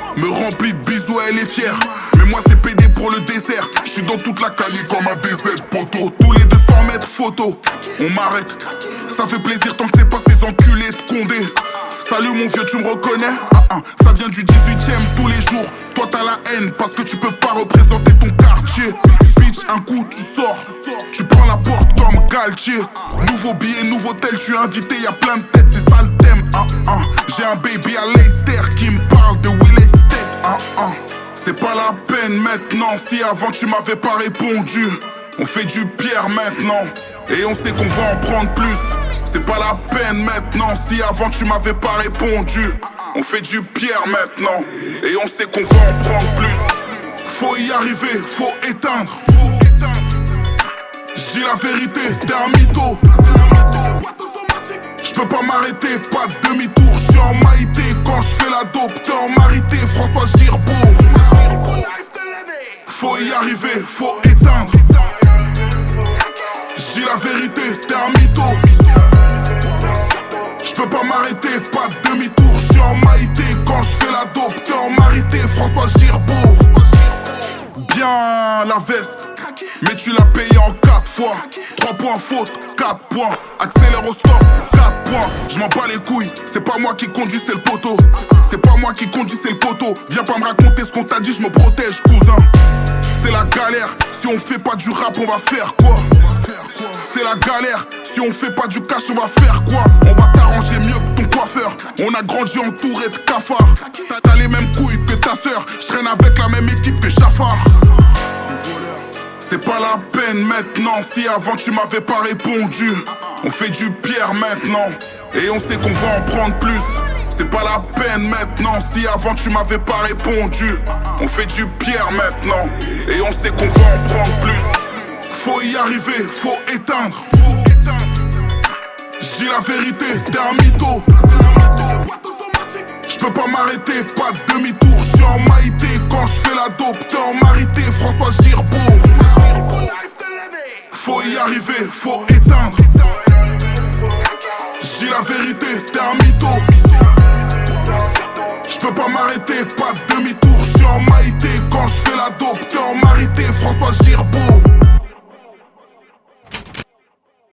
Me remplit de bisous, elle est fière. Mais moi c'est PD pour le dessert. J'suis dans toute la cali comme un DZ poteau. Tous les 200 mètres photo, on m'arrête. Ça fait plaisir tant que c'est pas ces enculés de Condé. Salut mon vieux, tu me reconnais? Ça vient du 18ème tous les jours. Toi t'as la haine parce que tu peux pas représenter ton quartier. Bitch, un coup tu sors, tu prends la porte comme Galtier. Nouveau billet, nouveau tel, je suis invité, y'a plein de têtes, c'est ça le thème. J'ai un baby à Leicester qui me parle de Will Estate. C'est pas la peine maintenant, si avant tu m'avais pas répondu. On fait du pierre maintenant, et on sait qu'on va en prendre plus. C'est pas la peine maintenant, si avant tu m'avais pas répondu. On fait du pierre maintenant, et on sait qu'on va en prendre plus. Faut y arriver, faut éteindre. J'dis la vérité, t'es un mytho. J'peux pas m'arrêter, pas de demi-tour. J'suis en maïté, quand j'fais la dope, t'es en marité, François Girbeau. Faut y arriver, faut éteindre. J'dis la vérité, t'es un mytho. J'peux pas m'arrêter, pas de demi-tour. J'suis en maïté, quand j'fais la dope, t'es en marité, François Girbeau. Bien la veste, mais tu l'as payé en 4 fois. 3 points faute, 4 points. Accélère au stop, 4 points. J'm'en bats les couilles, c'est pas moi qui conduis, c'est le poteau. C'est pas moi qui conduis, c'est le poteau. Viens pas me raconter ce qu'on t'a dit, j'me protège, cousin. C'est la galère, si on fait pas du rap, on va faire quoi? C'est la galère, si on fait pas du cash, on va faire quoi? On va t'arranger mieux que ton coiffeur. On a grandi entouré de cafards. T'as les mêmes couilles que ta sœur. J'traîne avec la même équipe que Jafar. C'est pas la peine maintenant, si avant tu m'avais pas répondu. On fait du pierre maintenant, et on sait qu'on va en prendre plus. C'est pas la peine maintenant, si avant tu m'avais pas répondu. On fait du pierre maintenant, et on sait qu'on va en prendre plus. Faut y arriver, faut éteindre. J'dis la vérité, t'es un mytho. J'peux pas m'arrêter, pas de demi-tour. J'suis en maïté, quand j'fais la dope, t'es en marité, François Girbeau. Faut y arriver, faut éteindre. J'dis la vérité, t'es un mytho. J'peux pas m'arrêter, pas de demi-tour. J'suis en maïté, quand j'fais la dope, t'es en marité, François Girbeau.